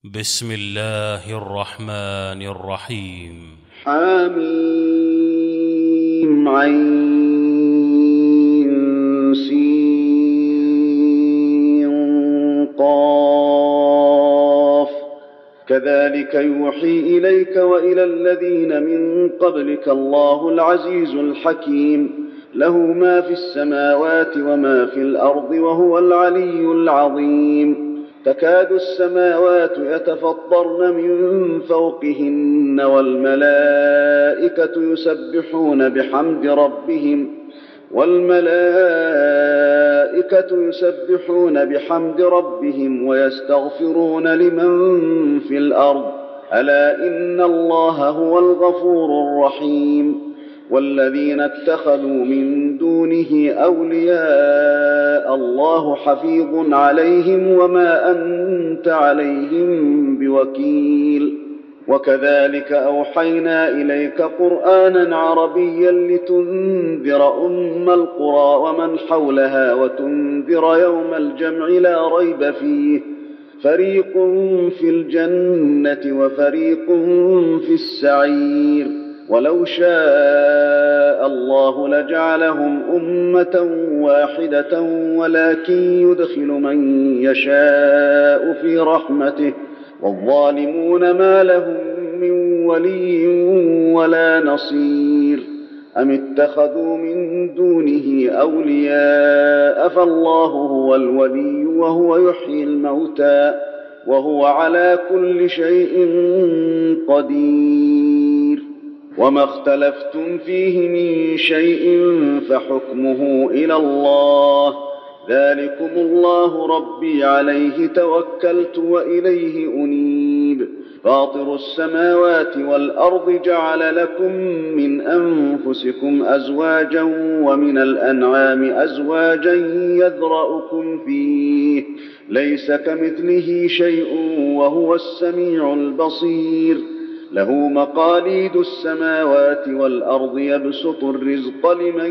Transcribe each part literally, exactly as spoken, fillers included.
بسم الله الرحمن الرحيم. حميم عين سين قاف كذلك يوحي إليك وإلى الذين من قبلك الله العزيز الحكيم له ما في السماوات وما في الأرض وهو العلي العظيم. تكاد السماوات يتفطرن من فوقهن والملائكة يسبحون بحمد ربهم والملائكة يسبحون بحمد ربهم ويستغفرون لمن في الأرض ألا إن الله هو الغفور الرحيم. والذين اتخذوا من دونه أولياء الله حفيظ عليهم وما أنت عليهم بوكيل. وكذلك أوحينا إليك قرآنا عربيا لتنذر أم القرى ومن حولها وتنذر يوم الجمع لا ريب فيه فريق في الجنة وفريق في السعير. ولو شاء الله لجعلهم أمة واحدة ولكن يدخل من يشاء في رحمته والظالمون ما لهم من ولي ولا نصير. أم اتخذوا من دونه أولياء فالله هو الولي وهو يحيي الموتى وهو على كل شيء قدير. وما اختلفتم فيه من شيء فحكمه إلى الله ذلكم الله ربي عليه توكلت وإليه أنيب. فاطر السماوات والأرض جعل لكم من أنفسكم أزواجا ومن الأنعام أزواجا يذرأكم فيه ليس كمثله شيء وهو السميع البصير. له مقاليد السماوات والأرض يبسط الرزق لمن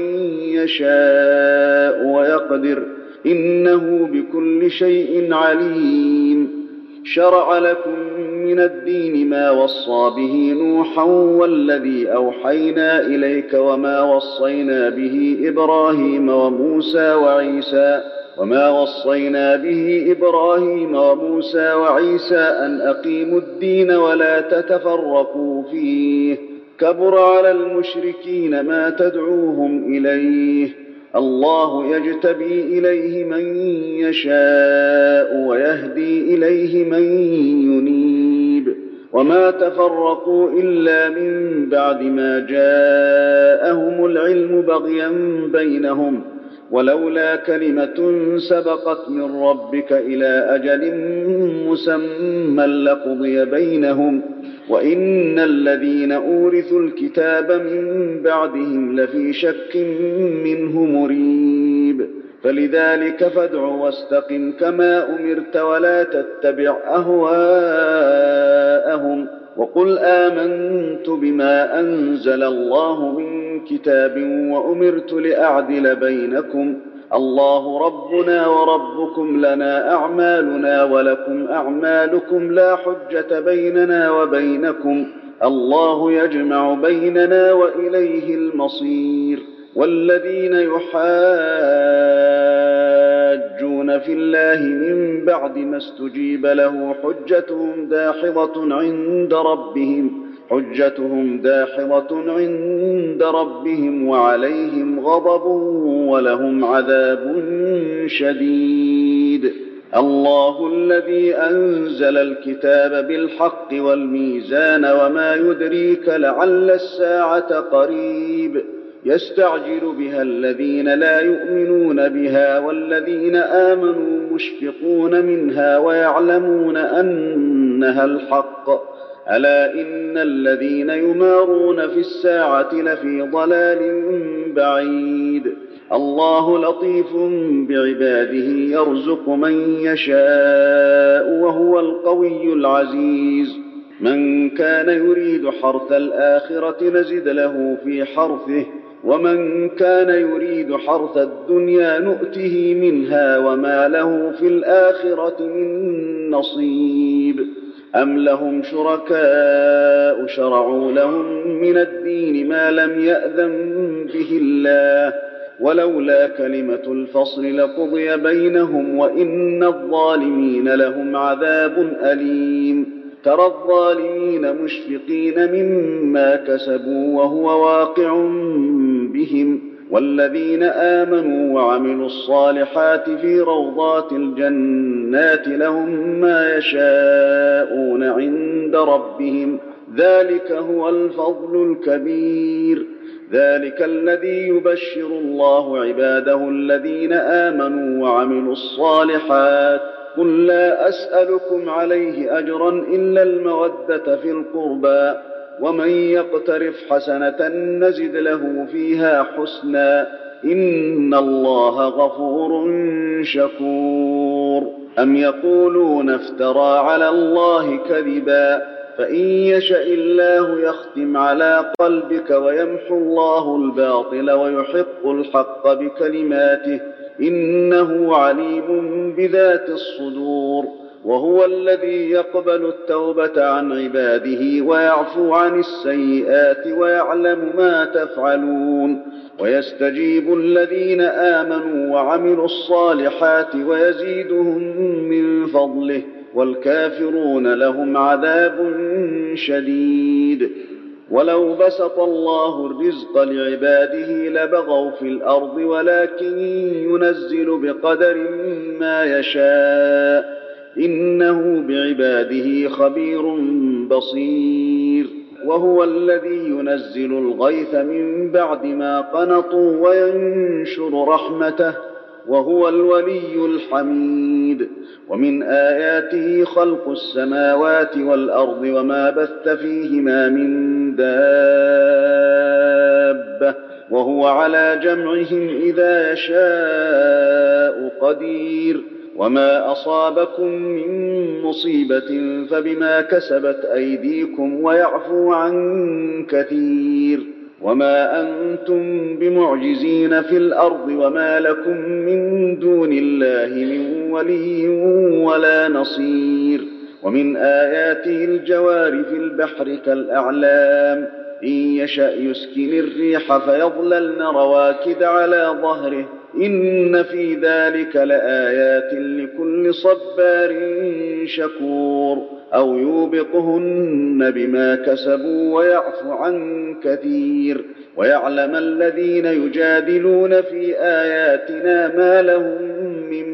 يشاء ويقدر إنه بكل شيء عليم. شرع لكم من الدين ما وصى به نوحا والذي أوحينا إليك وما وصينا به إبراهيم وموسى وعيسى وما وصينا به إبراهيم وموسى وعيسى أن أقيموا الدين ولا تتفرقوا فيه كبر على المشركين ما تدعوهم إليه. الله يجتبي إليه من يشاء ويهدي إليه من ينيب. وما تفرقوا إلا من بعد ما جاءهم العلم بغيا بينهم ولولا كلمة سبقت من ربك إلى أجل مسمى لقضي بينهم وإن الذين أورثوا الكتاب من بعدهم لفي شك منه مريب. فلذلك فادع واستقم كما أمرت ولا تتبع أهواءهم وقل آمنت بما أنزل الله من كتاب وأمرت لأعدل بينكم الله ربنا وربكم لنا أعمالنا ولكم أعمالكم لا حجة بيننا وبينكم الله يجمع بيننا وإليه المصير. والذين يحاجون في الله من بعد ما استجيب له حجتهم داحضة عند ربهم حجتهم داحضة عند ربهم وعليهم غضب ولهم عذاب شديد. الله الذي أنزل الكتاب بالحق والميزان وما يدريك لعل الساعة قريب يستعجل بها الذين لا يؤمنون بها والذين آمنوا مشفقون منها ويعلمون أنها الحق ألا إن الذين يمارون في الساعة لفي ضلال بعيد. الله لطيف بعباده يرزق من يشاء وهو القوي العزيز. من كان يريد حرث الآخرة نزد له في حرثه ومن كان يريد حرث الدنيا نؤته منها وما له في الآخرة من نصيب. أم لهم شركاء شرعوا لهم من الدين ما لم يأذن به الله ولولا كلمة الفصل لقضي بينهم وإن الظالمين لهم عذاب أليم ترى الظالمين مشفقين مما كسبوا وهو واقع بهم والذين آمنوا وعملوا الصالحات في روضات الجنات لهم ما يشاءون عند ربهم ذلك هو الفضل الكبير ذلك الذي يبشر الله عباده الذين آمنوا وعملوا الصالحات قل لا أسألكم عليه أجرا إلا المودة في القربى ومن يقترف حسنة نزد له فيها حسنا إن الله غفور شكور أم يقولون افترى على الله كذبا فإن يشأ الله يختم على قلبك ويمحو الله الباطل ويحق الحق بكلماته إنه عليم بذات الصدور وهو الذي يقبل التوبة عن عباده ويعفو عن السيئات ويعلم ما تفعلون ويستجيب الذين آمنوا وعملوا الصالحات ويزيدهم من فضله والكافرون لهم عذاب شديد ولو بسط الله الرزق لعباده لبغوا في الأرض ولكن ينزل بقدر ما يشاء إنه بعباده خبير بصير وهو الذي ينزل الغيث من بعد ما قنطوا وينشر رحمته وهو الولي الحميد ومن آياته خلق السماوات والأرض وما بث فيهما من دابة وهو على جمعهم إذا يشاء قدير وما أصابكم من مصيبة فبما كسبت أيديكم ويعفو عن كثير وما أنتم بمعجزين في الأرض وما لكم من دون الله من ولي ولا نصير ومن آياته الجوار في البحر كالأعلام إن يشأ يسكن الريح فيظللن رواكد على ظهره إن في ذلك لآيات لكل صبار شكور أو يوبقهن بما كسبوا ويعفو عن كثير ويعلم الذين يجادلون في آياتنا ما لهم من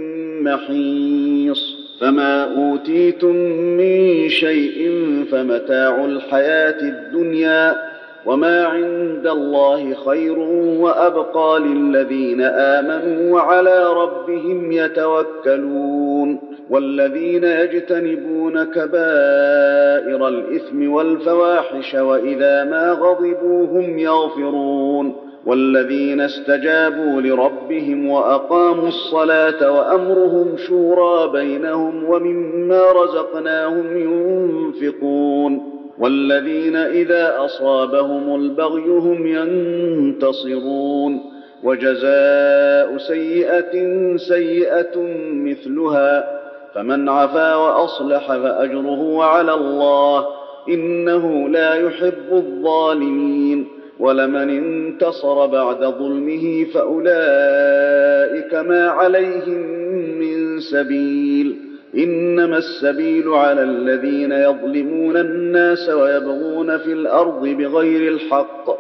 محيص فما أوتيتم من شيء فمتاع الحياة الدنيا وما عند الله خير وأبقى للذين آمنوا وعلى ربهم يتوكلون والذين يجتنبون كبائر الإثم والفواحش وإذا ما غضبوا هم يغفرون والذين استجابوا لربهم وأقاموا الصلاة وأمرهم شورى بينهم ومما رزقناهم ينفقون والذين إذا أصابهم البغي هم ينتصرون وجزاء سيئة سيئة مثلها فمن عفا وأصلح فأجره على الله إنه لا يحب الظالمين ولمن انتصر بعد ظلمه فأولئك ما عليهم من سبيل إنما السبيل على الذين يظلمون الناس ويبغون في الأرض بغير الحق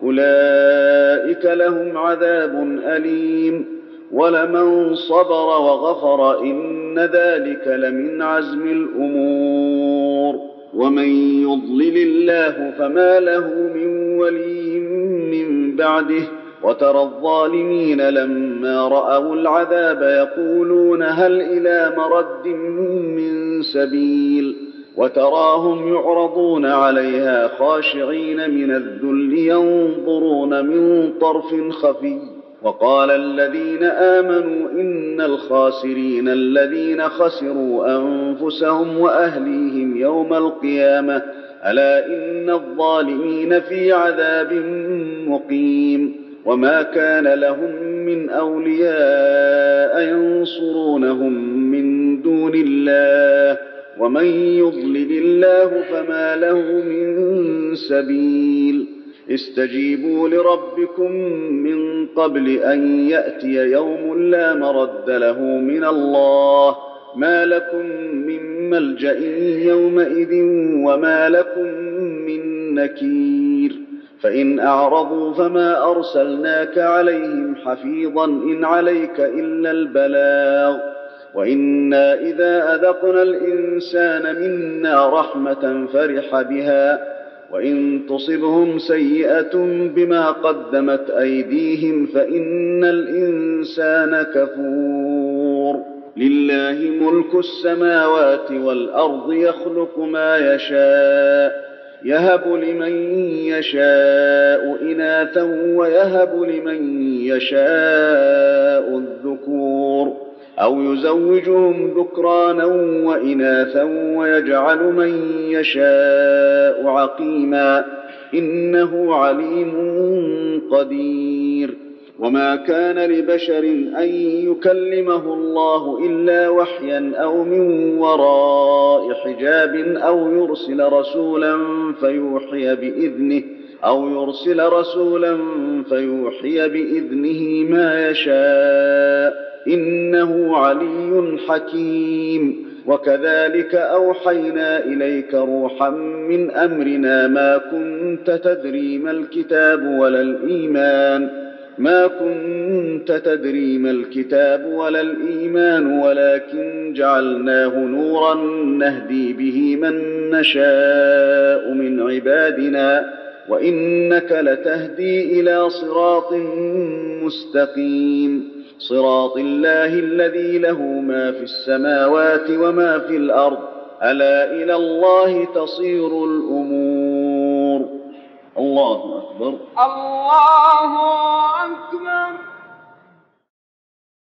أولئك لهم عذاب أليم ولمن صبر وغفر إن ذلك لمن عزم الأمور ومن يضلل الله فما له من ولي من بعده وترى الظالمين لما رأوا العذاب يقولون هل إلى مرد من سبيل وتراهم يعرضون عليها خاشعين من الذل ينظرون من طرف خفي وقال الذين آمنوا إن الخاسرين الذين خسروا أنفسهم وأهليهم يوم القيامة ألا إن الظالمين في عذاب مقيم وما كان لهم من أولياء ينصرونهم من دون الله ومن يضلل الله فما له من سبيل استجيبوا لربكم من قبل أن يأتي يوم لا مرد له من الله ما لكم من ملجأ يومئذ وما لكم من نكير فإن أعرضوا فما أرسلناك عليهم حفيظا إن عليك إلا البلاغ وإنا إذا أذقنا الإنسان منا رحمة فرح بها وإن تصبهم سيئة بما قدمت أيديهم فإن الإنسان كفور لله ملك السماوات والأرض يخلق ما يشاء يهب لمن يشاء إناثا ويهب لمن يشاء الذكور أو يزوجهم ذكرانا وإناثا ويجعل من يشاء عقيما إنه عليم قدير وما كان لبشر أن يكلمه الله إلا وحيا أو من وراء حجاب أو يرسل رسولا فيوحي بإذنه أو يرسل رسولا فيوحي بإذنه ما يشاء إنه علي حكيم وكذلك أوحينا إليك روحا من أمرنا ما كنت تدري ما الكتاب ولا الإيمان ما كنت تدري ما الكتاب ولا الإيمان ولكن جعلناه نورا نهدي به من نشاء من عبادنا وإنك لتهدي إلى صراط مستقيم صراط الله الذي له ما في السماوات وما في الأرض ألا إلى الله تصير الأمور الله أكبر الله